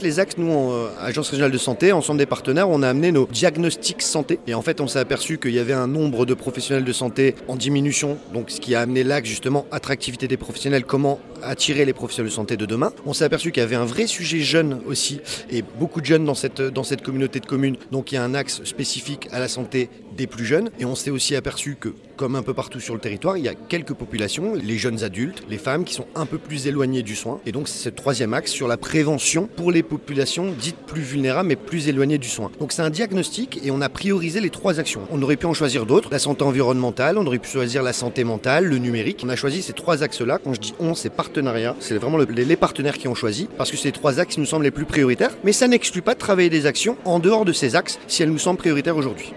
Les axes, nous, Agence régionale de santé, ensemble des partenaires, on a amené nos diagnostics santé. Et en fait, on s'est aperçu qu'il y avait un nombre de professionnels de santé en diminution. Donc, ce qui a amené l'axe, justement, attractivité des professionnels, comment attirer les professionnels de santé de demain. On s'est aperçu qu'il y avait un vrai sujet jeune aussi, et beaucoup de jeunes dans cette communauté de communes. Donc, il y a un axe spécifique à la santé des plus jeunes. Et on s'est aussi aperçu que, comme un peu partout sur le territoire, il y a quelques populations, les jeunes adultes, les femmes, qui sont un peu plus éloignées du soin. Et donc, c'est ce troisième axe sur la prévention pour les populations dites plus vulnérables mais plus éloignées du soin. Donc c'est un diagnostic et on a priorisé les trois actions. On aurait pu en choisir d'autres, la santé environnementale, on aurait pu choisir la santé mentale, le numérique. On a choisi ces trois axes-là. Quand je dis on, c'est partenariat. C'est vraiment les partenaires qui ont choisi parce que ces trois axes nous semblent les plus prioritaires. Mais ça n'exclut pas de travailler des actions en dehors de ces axes si elles nous semblent prioritaires aujourd'hui.